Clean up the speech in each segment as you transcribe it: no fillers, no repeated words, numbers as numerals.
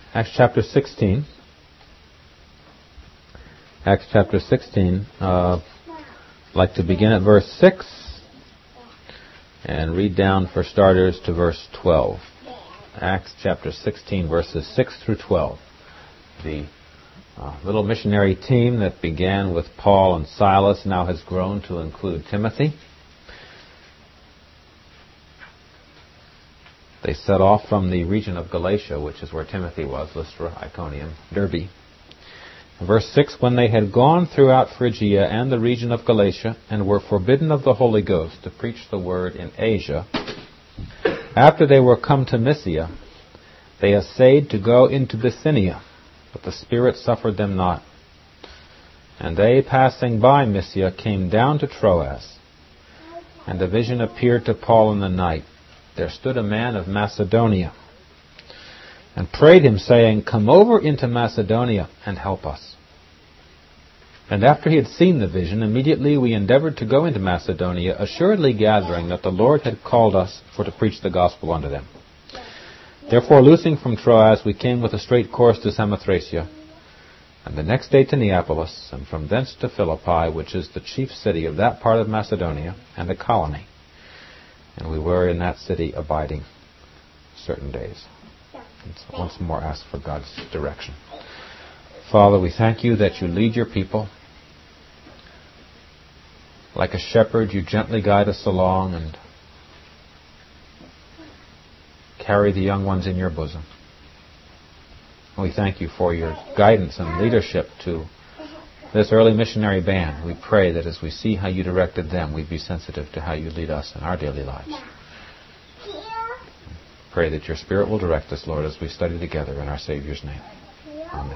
Acts chapter 16. Acts chapter 16. I'd like to begin at verse 6 and read down for starters to verse 12. Acts chapter 16, verses 6 through 12. The little missionary team that began with Paul and Silas now has grown to include Timothy. They set off from the region of Galatia, which is where Timothy was, Lystra, Iconium, Derbe. Verse 6, when they had gone throughout Phrygia and the region of Galatia, and were forbidden of the Holy Ghost to preach the word in Asia, after they were come to Mysia, they essayed to go into Bithynia, but the Spirit suffered them not. And they, passing by Mysia, came down to Troas. And a vision appeared to Paul in the night. There stood a man of Macedonia, and prayed him, saying, come over into Macedonia, and help us. And after he had seen the vision, immediately we endeavored to go into Macedonia, assuredly gathering that the Lord had called us for to preach the gospel unto them. Therefore, loosing from Troas, we came with a straight course to Samothracia, and the next day to Neapolis, and from thence to Philippi, which is the chief city of that part of Macedonia, and a colony. And we were in that city abiding certain days. And so once more ask for God's direction. Father, we thank you that you lead your people. Like a shepherd, you gently guide us along and carry the young ones in your bosom. And we thank you for your guidance and leadership to this early missionary band. We pray that as we see how you directed them, we'd be sensitive to how you lead us in our daily lives. Pray that your Spirit will direct us, Lord, as we study together in our Savior's name. Amen.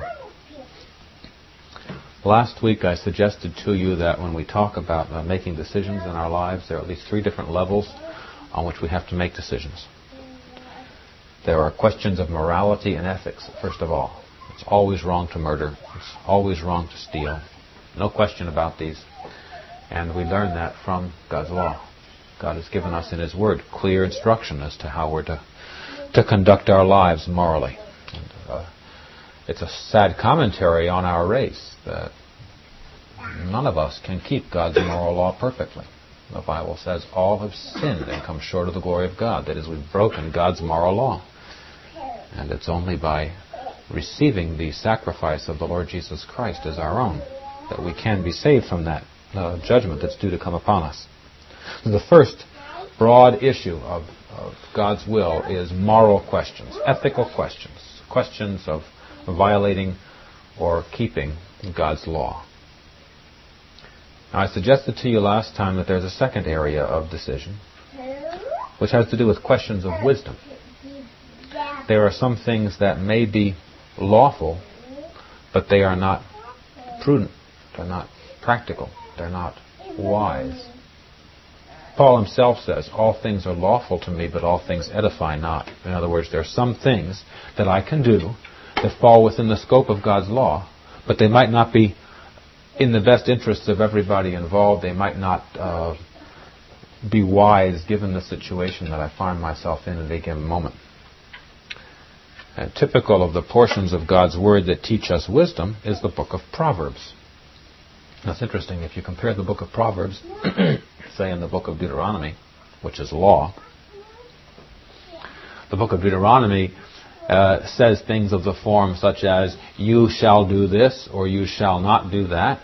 Last week I suggested to you that when we talk about making decisions in our lives, there are at least 3 different levels on which we have to make decisions. There are questions of morality and ethics, first of all. It's always wrong to murder. It's always wrong to steal. No question about these. And we learn that from God's law. God has given us in His Word clear instruction as to how we're to conduct our lives morally. And, it's a sad commentary on our race that none of us can keep God's moral law perfectly. The Bible says all have sinned and come short of the glory of God. That is, we've broken God's moral law. And it's only by receiving the sacrifice of the Lord Jesus Christ as our own that we can be saved from that judgment that's due to come upon us. The first broad issue of God's will is moral questions, ethical questions, questions of violating or keeping God's law. Now, I suggested to you last time that there's a second area of decision, which has to do with questions of wisdom. There are some things that may be lawful, but they are not prudent, they're not practical, they're not wise. Paul himself says, all things are lawful to me, but all things edify not. In other words, there are some things that I can do that fall within the scope of God's law, but they might not be in the best interests of everybody involved. They might not be wise given the situation that I find myself in at a given moment. And typical of the portions of God's Word that teach us wisdom is the book of Proverbs. That's interesting. If you compare the book of Proverbs, say, in the book of Deuteronomy, which is law, the book of Deuteronomy says things of the form such as, you shall do this, or you shall not do that,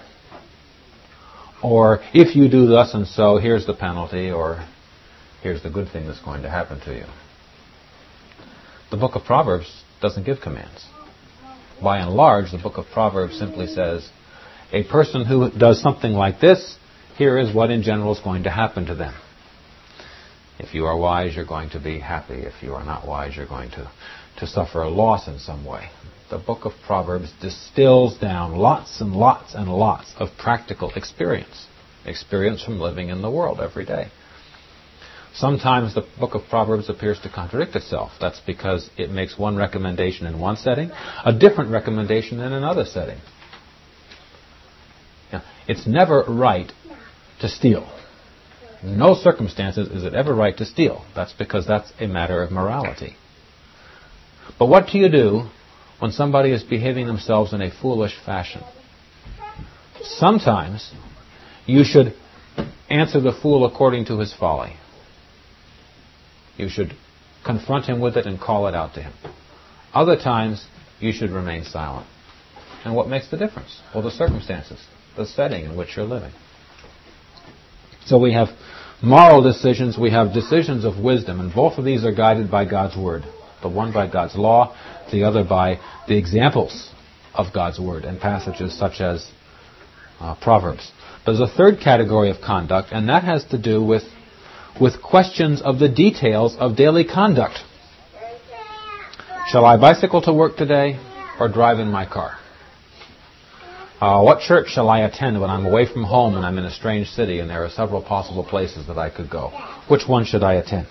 or if you do thus and so, here's the penalty, or here's the good thing that's going to happen to you. The book of Proverbs doesn't give commands. By and large, the book of Proverbs simply says, a person who does something like this, here is what in general is going to happen to them. If you are wise, you're going to be happy. If you are not wise, you're going to suffer a loss in some way. The book of Proverbs distills down lots and lots and lots of practical experience from living in the world every day. Sometimes the book of Proverbs appears to contradict itself. That's because it makes one recommendation in one setting, a different recommendation in another setting. Now, it's never right to steal. In no circumstances is it ever right to steal. That's because that's a matter of morality. But what do you do when somebody is behaving themselves in a foolish fashion. Sometimes you should answer the fool according to his folly. You should confront him with it and call it out to him. Other times, you should remain silent. And what makes the difference? Well, the circumstances, the setting in which you're living. So we have moral decisions, we have decisions of wisdom, and both of these are guided by God's Word. The one by God's law, the other by the examples of God's Word and passages such as Proverbs. But there's a third category of conduct, and that has to do with questions of the details of daily conduct. Shall I bicycle to work today or drive in my car? What church shall I attend when I'm away from home and I'm in a strange city and there are several possible places that I could go? Which one should I attend?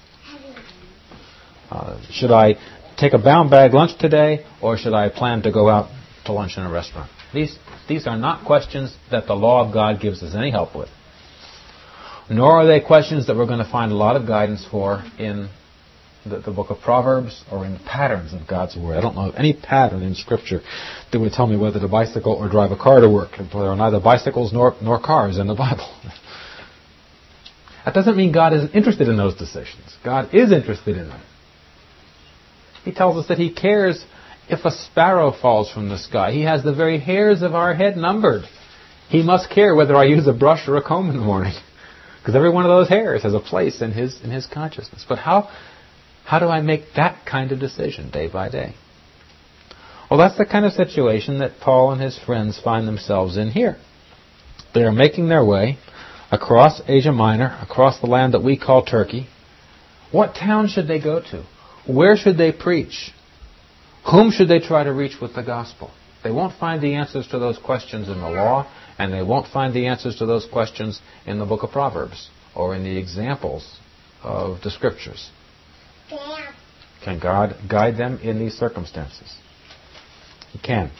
Should I take a bound bag lunch today or should I plan to go out to lunch in a restaurant? These are not questions that the law of God gives us any help with. Nor are they questions that we're going to find a lot of guidance for in the book of Proverbs or in the patterns of God's Word. I don't know of any pattern in Scripture that would tell me whether to bicycle or drive a car to work. There are neither bicycles nor cars in the Bible. That doesn't mean God isn't interested in those decisions. God is interested in them. He tells us that He cares if a sparrow falls from the sky. He has the very hairs of our head numbered. He must care whether I use a brush or a comb in the morning. Because every one of those hairs has a place in his consciousness. But how do I make that kind of decision day by day? Well, that's the kind of situation that Paul and his friends find themselves in here. They are making their way across Asia Minor, across the land that we call Turkey. What town should they go to? Where should they preach? Whom should they try to reach with the gospel? They won't find the answers to those questions in the law, and they won't find the answers to those questions in the book of Proverbs or in the examples of the Scriptures. Can God guide them in these circumstances? He can.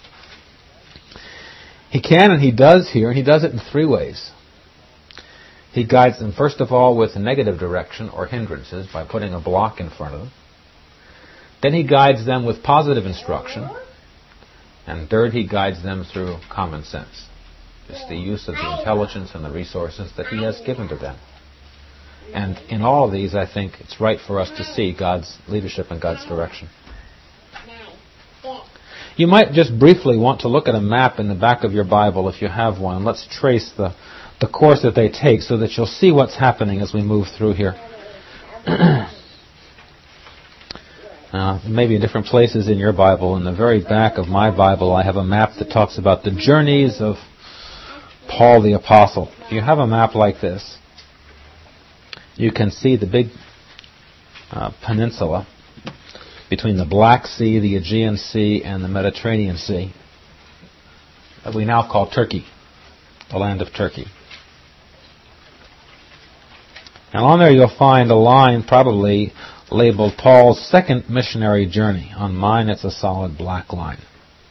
He can, and He does here, and He does it in three ways. He guides them, first of all, with negative direction or hindrances by putting a block in front of them. Then He guides them with positive instruction. And third, He guides them through common sense. It's the use of the intelligence and the resources that He has given to them. And in all of these, I think it's right for us to see God's leadership and God's direction. You might just briefly want to look at a map in the back of your Bible if you have one. Let's trace the course that they take so that you'll see what's happening as we move through here. Maybe in different places in your Bible. In the very back of my Bible, I have a map that talks about the journeys of Paul the Apostle. If you have a map like this, you can see the big peninsula between the Black Sea, the Aegean Sea, and the Mediterranean Sea that we now call Turkey, the land of Turkey. And on there you'll find a line probably labeled Paul's second missionary journey. On mine it's a solid black line.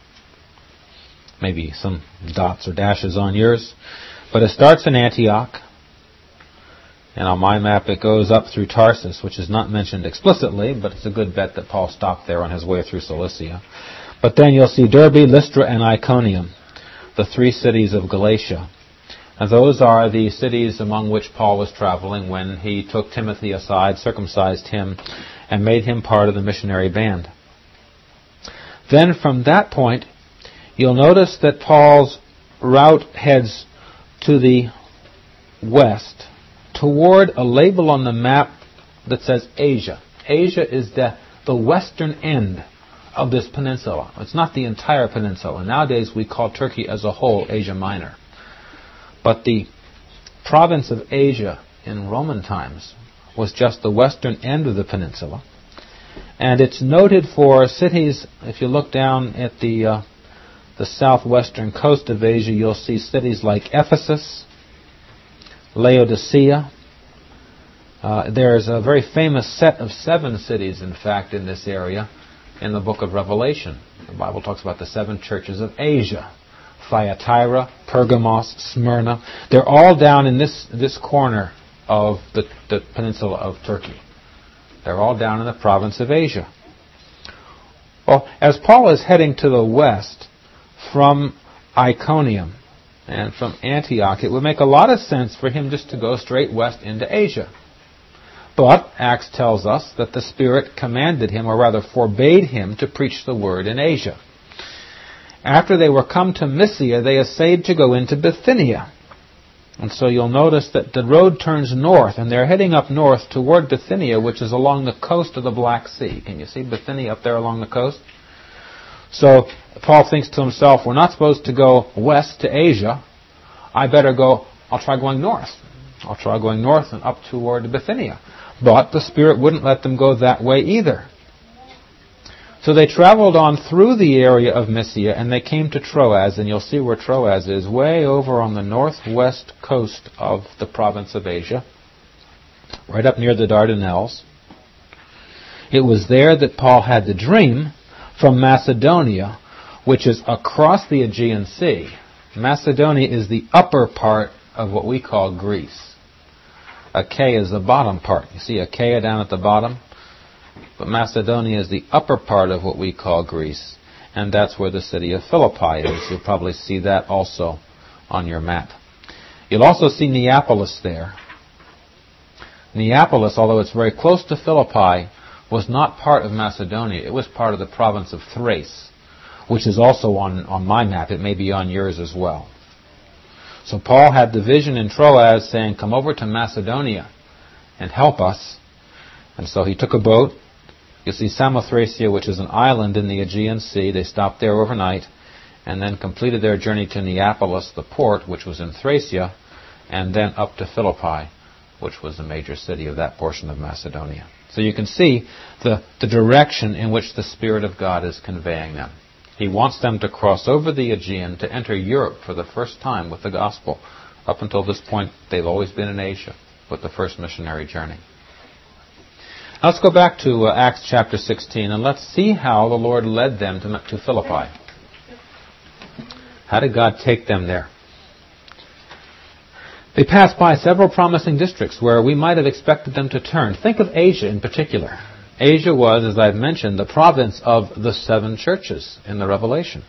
Maybe some dots or dashes on yours. But it starts in Antioch. And on my map it goes up through Tarsus, which is not mentioned explicitly, but it's a good bet that Paul stopped there on his way through Cilicia. But then you'll see Derbe, Lystra, and Iconium, the three cities of Galatia. And those are the cities among which Paul was traveling when he took Timothy aside, circumcised him, and made him part of the missionary band. Then from that point, you'll notice that Paul's route heads to the west toward a label on the map that says Asia. Asia is the western end of this peninsula. It's not the entire peninsula. Nowadays we call Turkey as a whole Asia Minor. But the province of Asia in Roman times was just the western end of the peninsula. And it's noted for cities, if you look down at the southwestern coast of Asia, you'll see cities like Ephesus, Laodicea. There's a very famous set of 7 cities, in fact, in this area in the book of Revelation. The Bible talks about the 7 churches of Asia. Thyatira, Pergamos, Smyrna. They're all down in this corner of the peninsula of Turkey. They're all down in the province of Asia. Well, as Paul is heading to the west from Iconium and from Antioch, it would make a lot of sense for him just to go straight west into Asia. But Acts tells us that the Spirit commanded him, or rather forbade him, to preach the word in Asia. After they were come to Mysia, they essayed to go into Bithynia. And so you'll notice that the road turns north, and they're heading up north toward Bithynia, which is along the coast of the Black Sea. Can you see Bithynia up there along the coast? So Paul thinks to himself, we're not supposed to go west to Asia. I'll try going north. I'll try going north and up toward Bithynia. But the Spirit wouldn't let them go that way either. So they traveled on through the area of Mysia, and they came to Troas, and you'll see where Troas is, way over on the northwest coast of the province of Asia, right up near the Dardanelles. It was there that Paul had the dream from Macedonia, which is across the Aegean Sea. Macedonia is the upper part of what we call Greece. Achaia is the bottom part. You see Achaia down at the bottom? But Macedonia is the upper part of what we call Greece, and that's where the city of Philippi is. You'll probably see that also on your map. You'll also see Neapolis there. Neapolis, although it's very close to Philippi, was not part of Macedonia. It was part of the province of Thrace, which is also on my map. It may be on yours as well. So Paul had the vision in Troas saying, come over to Macedonia and help us. And so he took a boat. You see Samothracia, which is an island in the Aegean Sea. They stopped there overnight and then completed their journey to Neapolis, the port, which was in Thracia, and then up to Philippi, which was the major city of that portion of Macedonia. So you can see the direction in which the Spirit of God is conveying them. He wants them to cross over the Aegean to enter Europe for the first time with the gospel. Up until this point, they've always been in Asia with the first missionary journey. Now let's go back to Acts chapter 16, and let's see how the Lord led them to Philippi. How did God take them there? They passed by several promising districts where we might have expected them to turn. Think of Asia in particular. Asia was, as I've mentioned, the province of the 7 churches in the Revelation.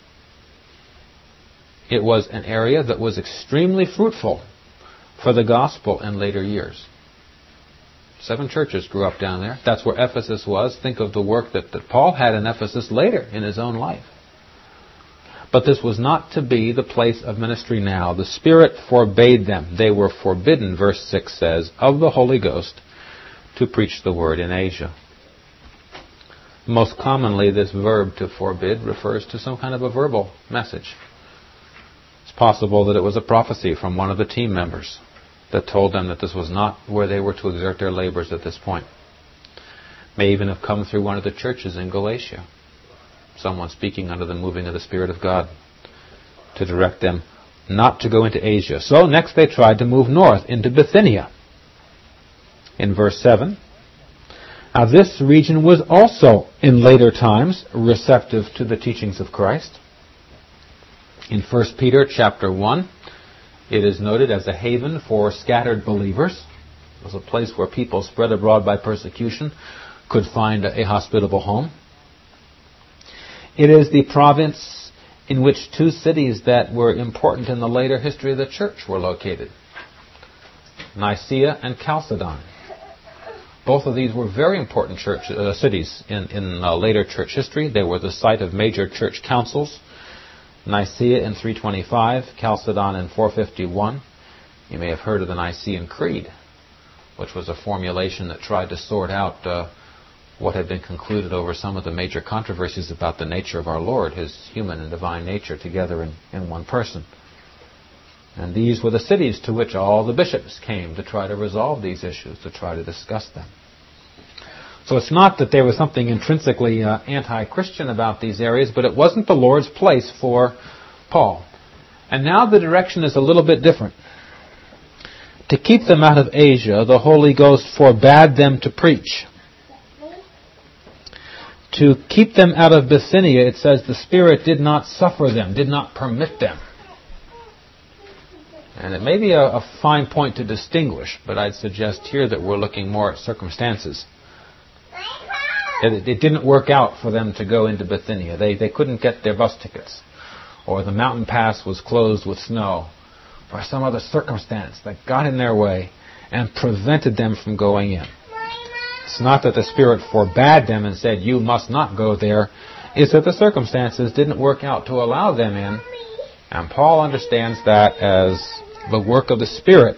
It was an area that was extremely fruitful for the gospel in later years. 7 churches grew up down there. That's where Ephesus was. Think of the work that Paul had in Ephesus later in his own life. But this was not to be the place of ministry now. The Spirit forbade them. They were forbidden, verse 6 says, of the Holy Ghost to preach the word in Asia. Most commonly, this verb to forbid refers to some kind of a verbal message. It's possible that it was a prophecy from one of the team members that told them that this was not where they were to exert their labors at this point. May even have come through one of the churches in Galatia. Someone speaking under the moving of the Spirit of God to direct them not to go into Asia. So next they tried to move north into Bithynia. In verse 7, now this region was also in later times receptive to the teachings of Christ. In 1 Peter chapter 1, it is noted as a haven for scattered believers. It was a place where people spread abroad by persecution could find a hospitable home. It is the province in which 2 cities that were important in the later history of the church were located. Nicaea and Chalcedon. Both of these were very important cities in later church history. They were the site of major church councils. Nicaea in 325, Chalcedon in 451. You may have heard of the Nicene Creed, which was a formulation that tried to sort out what had been concluded over some of the major controversies about the nature of our Lord, His human and divine nature together in one person. And these were the cities to which all the bishops came to try to resolve these issues, to try to discuss them. So it's not that there was something intrinsically anti-Christian about these areas, but it wasn't the Lord's place for Paul. And now the direction is a little bit different. To keep them out of Asia, the Holy Ghost forbade them to preach. To keep them out of Bithynia, it says the Spirit did not suffer them, did not permit them. And it may be a fine point to distinguish, but I'd suggest here that we're looking more at circumstances. It didn't work out for them to go into Bithynia. They couldn't get their bus tickets. Or the mountain pass was closed with snow. Or some other circumstance that got in their way and prevented them from going in. It's not that the Spirit forbade them and said, you must not go there. It's that the circumstances didn't work out to allow them in. And Paul understands that as the work of the Spirit.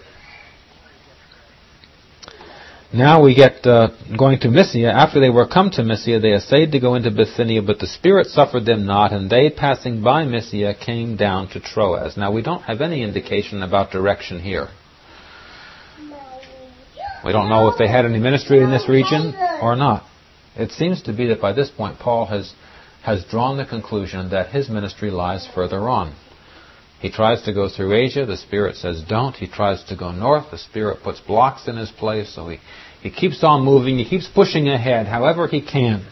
Now we get going to Mysia. After they were come to Mysia, they essayed to go into Bithynia, but the Spirit suffered them not, and they, passing by Mysia, came down to Troas. Now we don't have any indication about direction here. We don't know if they had any ministry in this region or not. It seems to be that by this point Paul has drawn the conclusion that his ministry lies further on. He tries to go through Asia. The Spirit says don't. He tries to go north. The Spirit puts blocks in his place. So he keeps on moving. He keeps pushing ahead however he can.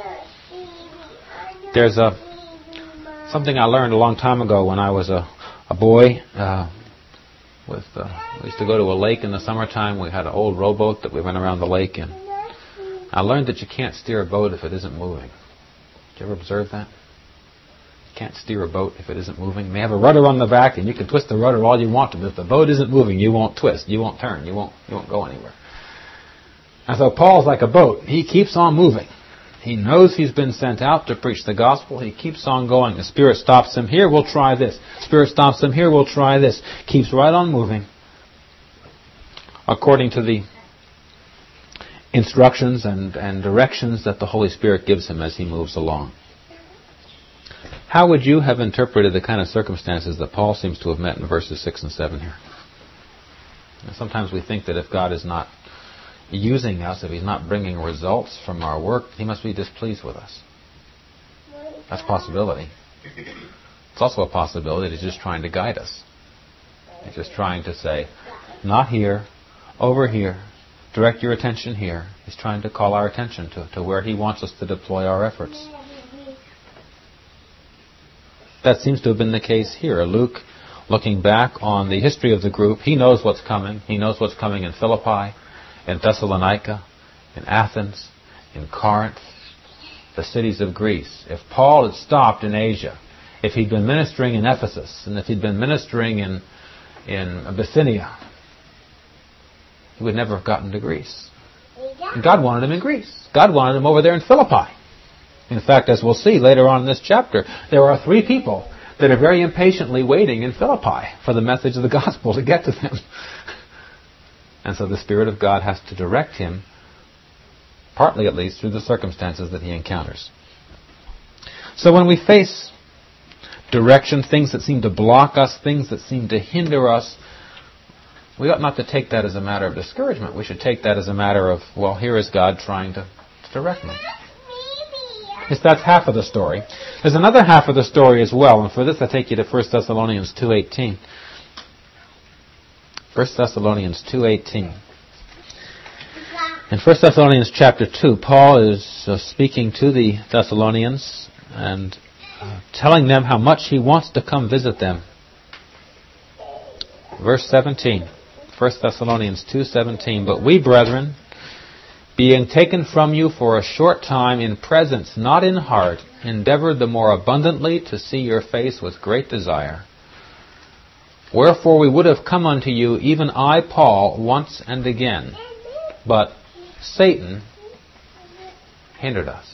There's something I learned a long time ago when I was a boy. We used to go to a lake in the summertime. We had an old rowboat that we went around the lake in. I learned that you can't steer a boat if it isn't moving. Did you ever observe that? You can't steer a boat if it isn't moving. You may have a rudder on the back, and you can twist the rudder all you want to, but if the boat isn't moving, you won't twist, you won't turn, you won't go anywhere. And so Paul's like a boat. He keeps on moving. He knows he's been sent out to preach the gospel. He keeps on going. The Spirit stops him here, we'll try this. Spirit stops him here, we'll try this. Keeps right on moving according to the instructions and directions that the Holy Spirit gives him as he moves along. How would you have interpreted the kind of circumstances that Paul seems to have met in verses 6 and 7 here? Now, sometimes we think that if God is not using us, if He's not bringing results from our work, He must be displeased with us. That's a possibility. It's also a possibility that He's just trying to guide us. He's just trying to say, not here, over here, direct your attention here. He's trying to call our attention to where He wants us to deploy our efforts. That seems to have been the case here. Luke, looking back on the history of the group, he knows what's coming. He knows what's coming in Philippi, in Thessalonica, in Athens, in Corinth, the cities of Greece. If Paul had stopped in Asia, if he'd been ministering in Ephesus, and if he'd been ministering in Bithynia, he would never have gotten to Greece. And God wanted him in Greece. God wanted him over there in Philippi. In fact, as we'll see later on in this chapter, there are 3 people that are very impatiently waiting in Philippi for the message of the gospel to get to them. And so the Spirit of God has to direct him, partly at least, through the circumstances that he encounters. So when we face direction, things that seem to block us, things that seem to hinder us, we ought not to take that as a matter of discouragement. We should take that as a matter of, well, here is God trying to direct me. Yes, that's half of the story. There's another half of the story as well, and for this I take you to 1 Thessalonians 2:18. 1 Thessalonians 2:18. In 1 Thessalonians chapter 2, Paul is speaking to the Thessalonians and telling them how much he wants to come visit them. Verse 17. 1 Thessalonians 2:17. But we, brethren, being taken from you for a short time in presence, not in heart, endeavored the more abundantly to see your face with great desire. Wherefore we would have come unto you, even I, Paul, once and again. But Satan hindered us.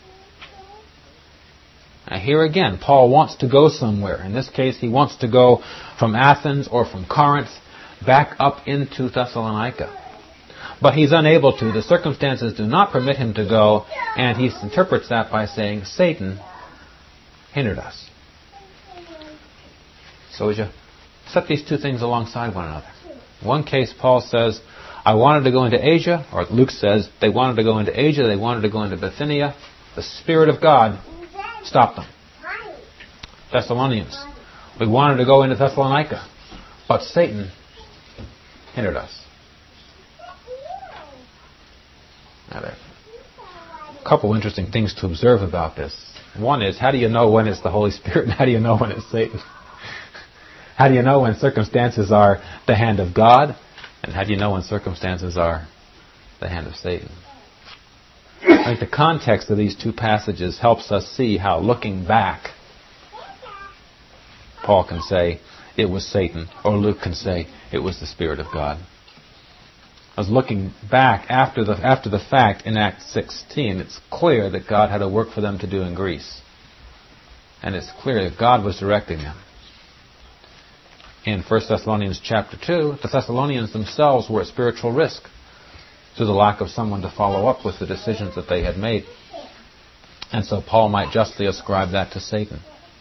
Now here again, Paul wants to go somewhere. In this case, he wants to go from Athens or from Corinth back up into Thessalonica. But he's unable to. The circumstances do not permit him to go, and he interprets that by saying, Satan hindered us. So would you set these 2 things alongside one another? In one case, Paul says, I wanted to go into Asia, or Luke says, they wanted to go into Asia, they wanted to go into Bithynia. The Spirit of God stopped them. Thessalonians, we wanted to go into Thessalonica, but Satan hindered us. Now, there are a couple interesting things to observe about this. One is, how do you know when it's the Holy Spirit and how do you know when it's Satan? How do you know when circumstances are the hand of God? And how do you know when circumstances are the hand of Satan? I think the context of these two passages helps us see how, looking back, Paul can say it was Satan, or Luke can say it was the Spirit of God. I was looking back after the fact in Acts 16. It's clear that God had a work for them to do in Greece. And it's clear that God was directing them. In 1 Thessalonians chapter 2, the Thessalonians themselves were at spiritual risk through the lack of someone to follow up with the decisions that they had made. And so Paul might justly ascribe that to Satan.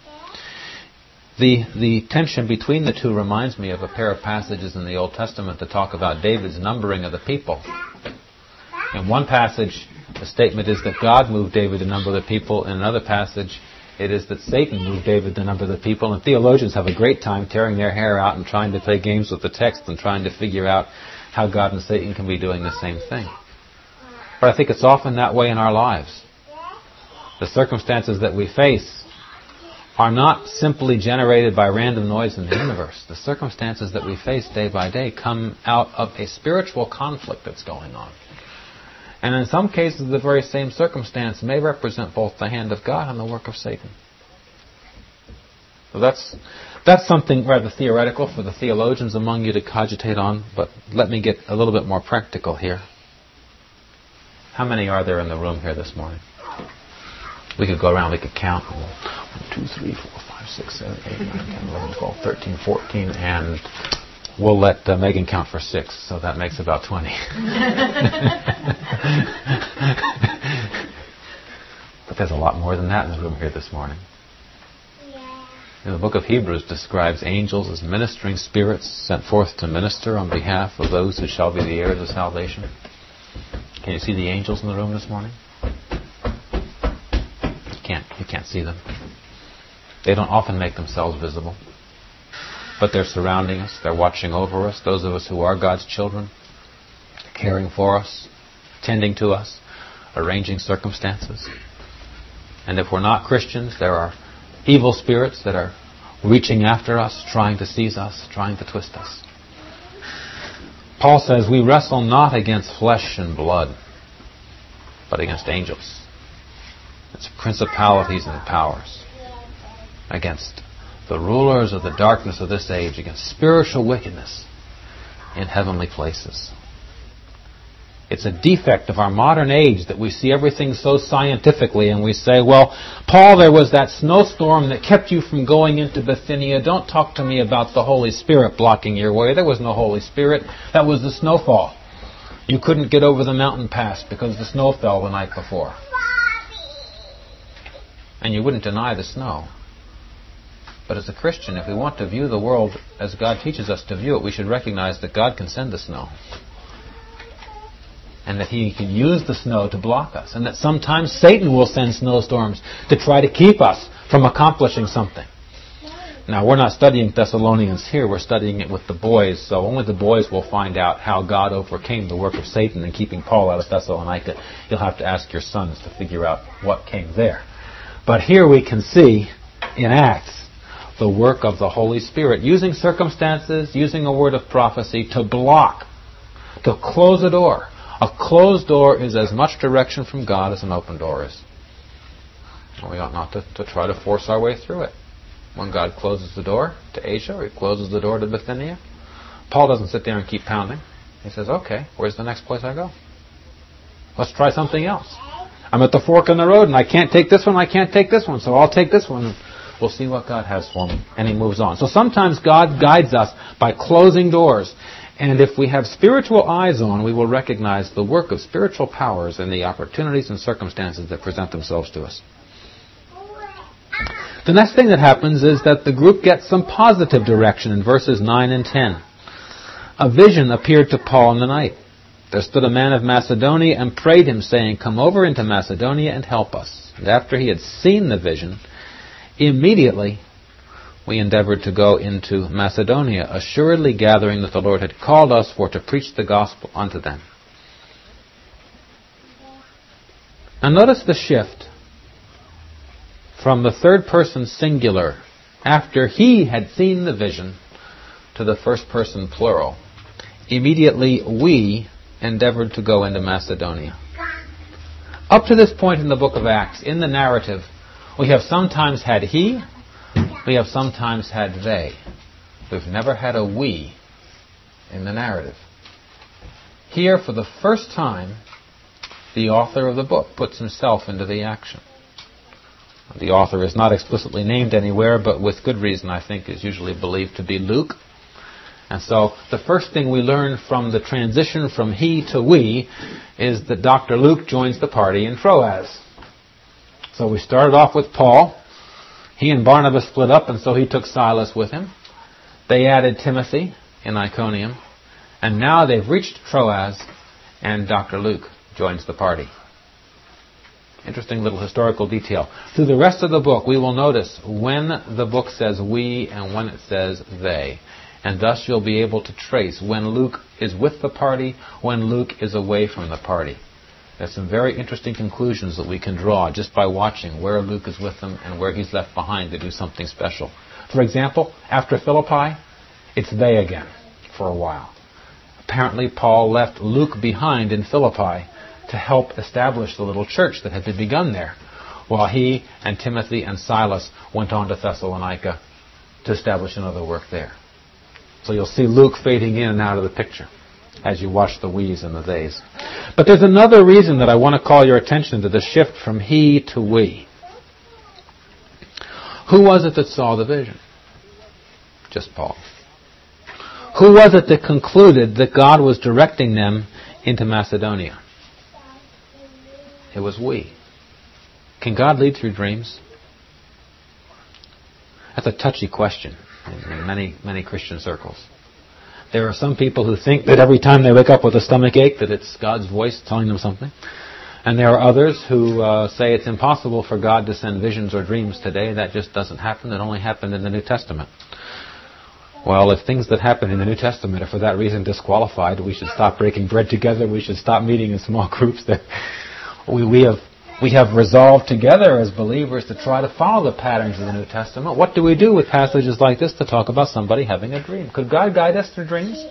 The tension between the two reminds me of a pair of passages in the Old Testament that talk about David's numbering of the people. In one passage, the statement is that God moved David to number the people. In another passage, it is that Satan moved David to number the people. And theologians have a great time tearing their hair out and trying to play games with the text and trying to figure out how God and Satan can be doing the same thing. But I think it's often that way in our lives. The circumstances that we face are not simply generated by random noise in the universe. The circumstances that we face day by day come out of a spiritual conflict that's going on. And in some cases, the very same circumstance may represent both the hand of God and the work of Satan. So that's something rather theoretical for the theologians among you to cogitate on, but let me get a little bit more practical here. How many are there in the room here this morning? We could go around, we could count. 1, 2, 3, 4, 5, 6, 7, 8, 9, 10, 11, 12, 13, 14, and we'll let Megan count for 6, so that makes about 20. But there's a lot more than that in the room here this morning. The book of Hebrews describes angels as ministering spirits sent forth to minister on behalf of those who shall be the heirs of salvation. Can you see the angels in the room this morning? You can't see them. They don't often make themselves visible. But they're surrounding us. They're watching over us. Those of us who are God's children, caring for us, tending to us, arranging circumstances. And if we're not Christians, there are evil spirits that are reaching after us, trying to seize us, trying to twist us. Paul says, we wrestle not against flesh and blood, but against angels. It's principalities and powers, against the rulers of the darkness of this age, against spiritual wickedness in heavenly places. It's a defect of our modern age that we see everything so scientifically and we say, well, Paul, there was that snowstorm that kept you from going into Bithynia. Don't talk to me about the Holy Spirit blocking your way. There was no Holy Spirit. That was the snowfall. You couldn't get over the mountain pass because the snow fell the night before. And you wouldn't deny the snow. But as a Christian, if we want to view the world as God teaches us to view it, we should recognize that God can send the snow. And that He can use the snow to block us. And that sometimes Satan will send snowstorms to try to keep us from accomplishing something. Now, we're not studying Thessalonians here. We're studying it with the boys. So only the boys will find out how God overcame the work of Satan in keeping Paul out of Thessalonica. You'll have to ask your sons to figure out what came there. But here we can see in Acts the work of the Holy Spirit, using circumstances, using a word of prophecy to block, to close a door. A closed door is as much direction from God as an open door is. And we ought not to try to force our way through it. When God closes the door to Asia, or He closes the door to Bithynia, Paul doesn't sit there and keep pounding. He says, okay, where's the next place I go? Let's try something else. I'm at the fork in the road and I can't take this one, I can't take this one, so I'll take this one and we'll see what God has for me. And he moves on. So sometimes God guides us by closing doors. And if we have spiritual eyes on, we will recognize the work of spiritual powers and the opportunities and circumstances that present themselves to us. The next thing that happens is that the group gets some positive direction in verses 9 and 10. A vision appeared to Paul in the night. There stood a man of Macedonia and prayed him, saying, come over into Macedonia and help us. And after he had seen the vision, immediately we endeavored to go into Macedonia, assuredly gathering that the Lord had called us for to preach the gospel unto them. Now notice the shift from the third person singular, after he had seen the vision, to the first person plural. Immediately we endeavored to go into Macedonia. Up to this point in the book of Acts, in the narrative, we have sometimes had he, we have sometimes had they. We've never had a we in the narrative. Here, for the first time, the author of the book puts himself into the action. The author is not explicitly named anywhere, but with good reason, I think, is usually believed to be Luke. And so the first thing we learn from the transition from he to we is that Dr. Luke joins the party in Troas. So we started off with Paul. He and Barnabas split up, and so he took Silas with him. They added Timothy in Iconium. And now they've reached Troas, and Dr. Luke joins the party. Interesting little historical detail. Through the rest of the book, we will notice when the book says we and when it says they. And thus you'll be able to trace when Luke is with the party, when Luke is away from the party. There's some very interesting conclusions that we can draw just by watching where Luke is with them and where he's left behind to do something special. For example, after Philippi, it's they again for a while. Apparently Paul left Luke behind in Philippi to help establish the little church that had been begun there, while he and Timothy and Silas went on to Thessalonica to establish another work there. So you'll see Luke fading in and out of the picture as you watch the we's and the they's. But there's another reason that I want to call your attention to the shift from he to we. Who was it that saw the vision? Just Paul. Who was it that concluded that God was directing them into Macedonia? It was we. Can God lead through dreams? That's a touchy question in many Christian circles. There are some people who think that every time they wake up with a stomach ache that it's God's voice telling them something. And there are others who say it's impossible for God to send visions or dreams today. That just doesn't happen. It only happened in the New Testament. Well, if things that happen in the New Testament are for that reason disqualified, we should stop breaking bread together. We should stop meeting in small groups. That we have resolved together as believers to try to follow the patterns of the New Testament. What do we do with passages like this to talk about somebody having a dream? Could God guide us through dreams?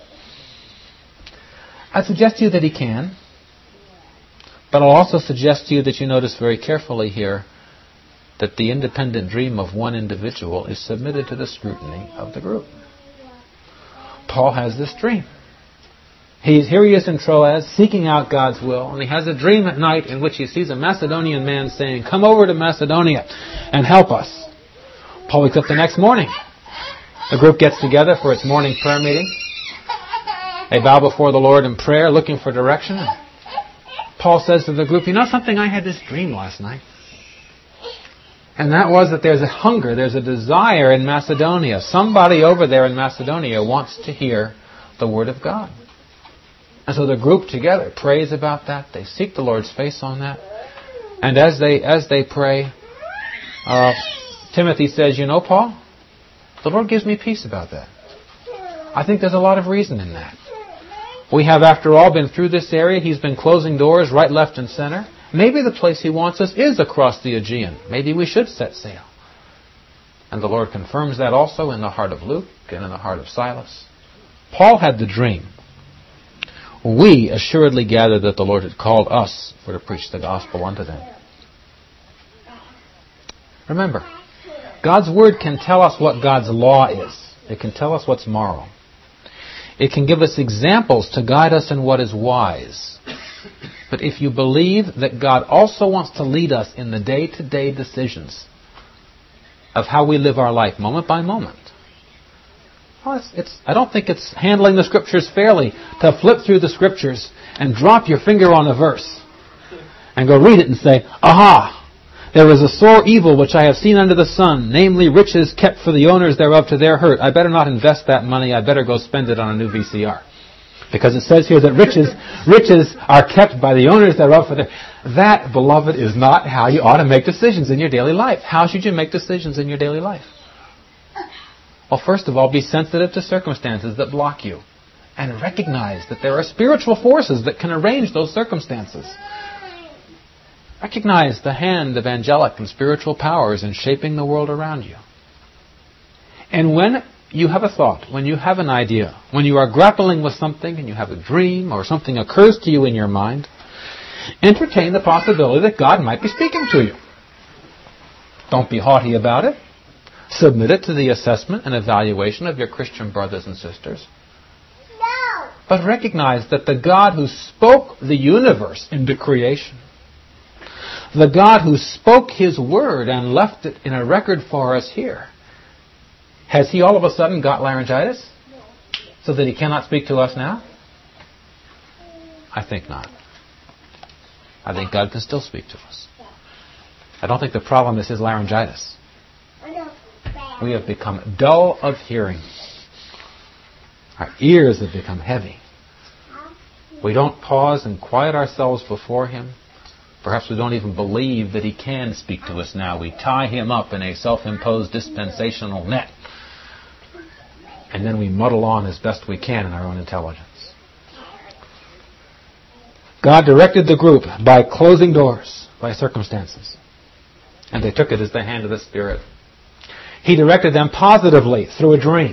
I suggest to you that He can. But I'll also suggest to you that you notice very carefully here that the independent dream of one individual is submitted to the scrutiny of the group. Paul has this dream. Here he is in Troas, seeking out God's will, and he has a dream at night in which he sees a Macedonian man saying, "Come over to Macedonia and help us." Paul wakes up the next morning. The group gets together for its morning prayer meeting. They bow before the Lord in prayer, looking for direction. Paul says to the group, "You know something? I had this dream last night. And that was that there's a hunger, there's a desire in Macedonia. Somebody over there in Macedonia wants to hear the Word of God." And so the group together prays about that. They seek the Lord's face on that. And as they pray, Timothy says, "You know, Paul, the Lord gives me peace about that. I think there's a lot of reason in that. We have, after all, been through this area. He's been closing doors right, left, and center. Maybe the place He wants us is across the Aegean. Maybe we should set sail." And the Lord confirms that also in the heart of Luke and in the heart of Silas. Paul had the dream. We assuredly gathered that the Lord had called us for to preach the gospel unto them. Remember, God's Word can tell us what God's law is. It can tell us what's moral. It can give us examples to guide us in what is wise. But if you believe that God also wants to lead us in the day-to-day decisions of how we live our life, moment by moment, well, I don't think it's handling the Scriptures fairly to flip through the Scriptures and drop your finger on a verse and go read it and say, "Aha! There is a sore evil which I have seen under the sun, namely riches kept for the owners thereof to their hurt. I better not invest that money. I better go spend it on a new VCR." Because it says here that riches are kept by the owners thereof for their... That, beloved, is not how you ought to make decisions in your daily life. How should you make decisions in your daily life? Well, first of all, be sensitive to circumstances that block you. And recognize that there are spiritual forces that can arrange those circumstances. Recognize the hand of angelic and spiritual powers in shaping the world around you. And when you have a thought, when you have an idea, when you are grappling with something and you have a dream or something occurs to you in your mind, entertain the possibility that God might be speaking to you. Don't be haughty about it. Submit it to the assessment and evaluation of your Christian brothers and sisters. But recognize that the God who spoke the universe into creation, the God who spoke His Word and left it in a record for us here, has He all of a sudden got laryngitis? So that He cannot speak to us now? I think not. I think God can still speak to us. I don't think the problem is His laryngitis. We have become dull of hearing. Our ears have become heavy. We don't pause and quiet ourselves before Him. Perhaps we don't even believe that He can speak to us now. We tie Him up in a self-imposed dispensational net. And then we muddle on as best we can in our own intelligence. God directed the group by closing doors, by circumstances. And they took it as the hand of the Spirit. He directed them positively through a dream.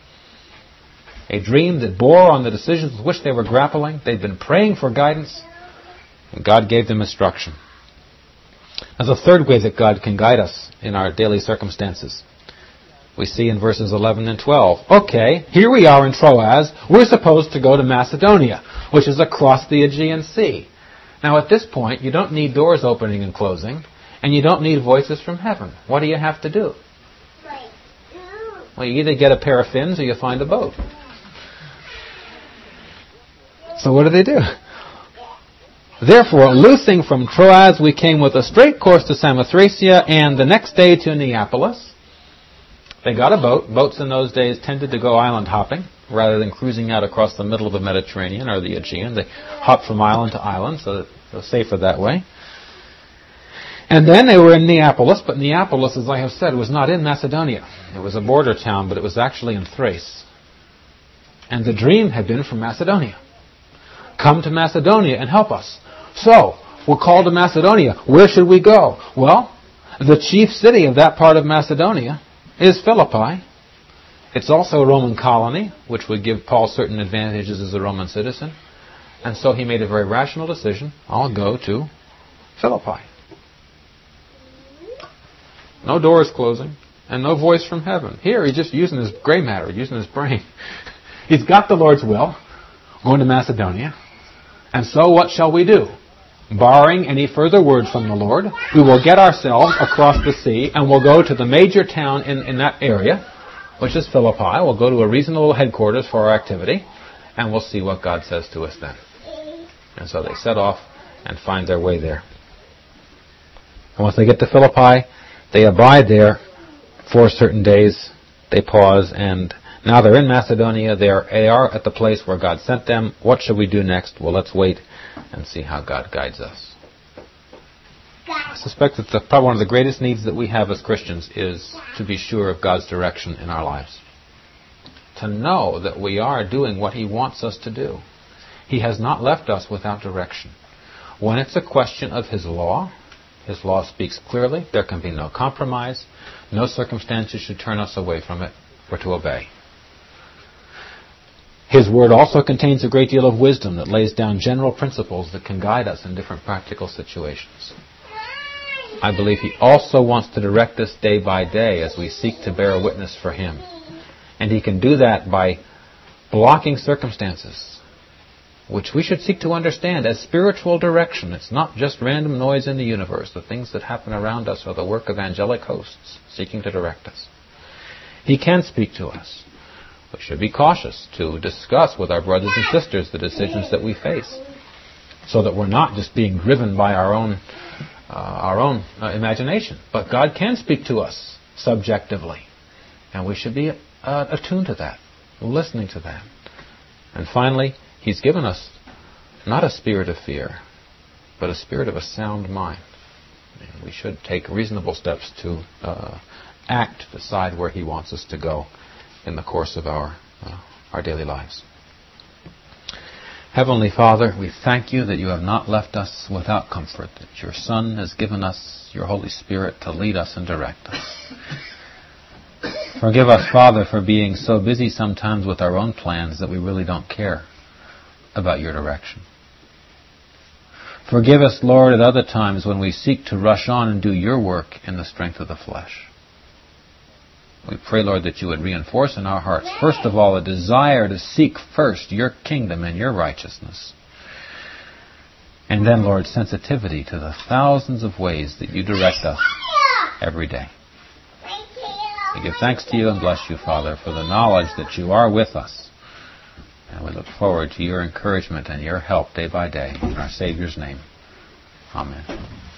A dream that bore on the decisions with which they were grappling. They'd been praying for guidance, and God gave them instruction. There's a third way that God can guide us in our daily circumstances. We see in verses 11 and 12. Okay, here we are in Troas. We're supposed to go to Macedonia, which is across the Aegean Sea. Now at this point, you don't need doors opening and closing, and you don't need voices from heaven. What do you have to do? Well, you either get a pair of fins or you find a boat. So what do? Therefore, loosing from Troas, we came with a straight course to Samothracia, and the next day to Neapolis. They got a boat. Boats in those days tended to go island hopping, rather than cruising out across the middle of the Mediterranean or the Aegean. They hopped from island to island, so it was safer that way. And then they were in Neapolis, but Neapolis, as I have said, was not in Macedonia. It was a border town, but it was actually in Thrace. And the dream had been from Macedonia. Come to Macedonia and help us. So, we're called to Macedonia. Where should we go? Well, the chief city of that part of Macedonia is Philippi. It's also a Roman colony, which would give Paul certain advantages as a Roman citizen. And so he made a very rational decision. I'll go to Philippi. No doors closing, and no voice from heaven. Here, he's just using his gray matter, using his brain. He's got the Lord's will, going to Macedonia. And so what shall we do? Barring any further word from the Lord, we will get ourselves across the sea, and we'll go to the major town in that area, which is Philippi. We'll go to a reasonable headquarters for our activity, and we'll see what God says to us then. And so they set off and find their way there. And once they get to Philippi, they abide there for certain days. They pause, and now they're in Macedonia. They are at the place where God sent them. What should we do next? Well, let's wait and see how God guides us. I suspect that probably one of the greatest needs that we have as Christians is to be sure of God's direction in our lives. To know that we are doing what He wants us to do. He has not left us without direction. When it's a question of His law speaks clearly. There can be no compromise. No circumstances should turn us away from it. We're to obey. His Word also contains a great deal of wisdom that lays down general principles that can guide us in different practical situations. I believe He also wants to direct us day by day as we seek to bear witness for Him. And He can do that by blocking circumstances, which we should seek to understand as spiritual direction. It's not just random noise in the universe. The things that happen around us are the work of angelic hosts seeking to direct us. He can speak to us. We should be cautious to discuss with our brothers and sisters the decisions that we face, so that we're not just being driven by our own imagination. But God can speak to us subjectively, and we should be attuned to that, listening to that. And finally, He's given us not a spirit of fear, but a spirit of a sound mind. And we should take reasonable steps to act, decide where He wants us to go in the course of our daily lives. Heavenly Father, we thank You that You have not left us without comfort, that Your Son has given us Your Holy Spirit to lead us and direct us. Forgive us, Father, for being so busy sometimes with our own plans that we really don't care about Your direction. Forgive us, Lord, at other times when we seek to rush on and do your work in the strength of the flesh. We pray, Lord, that you would reinforce in our hearts, first of all, a desire to seek first your kingdom and your righteousness. And then, Lord, sensitivity to the thousands of ways that you direct us every day. We give thanks to you and bless you, Father, for the knowledge that you are with us. And we look forward to your encouragement and your help day by day. In our Savior's name. Amen.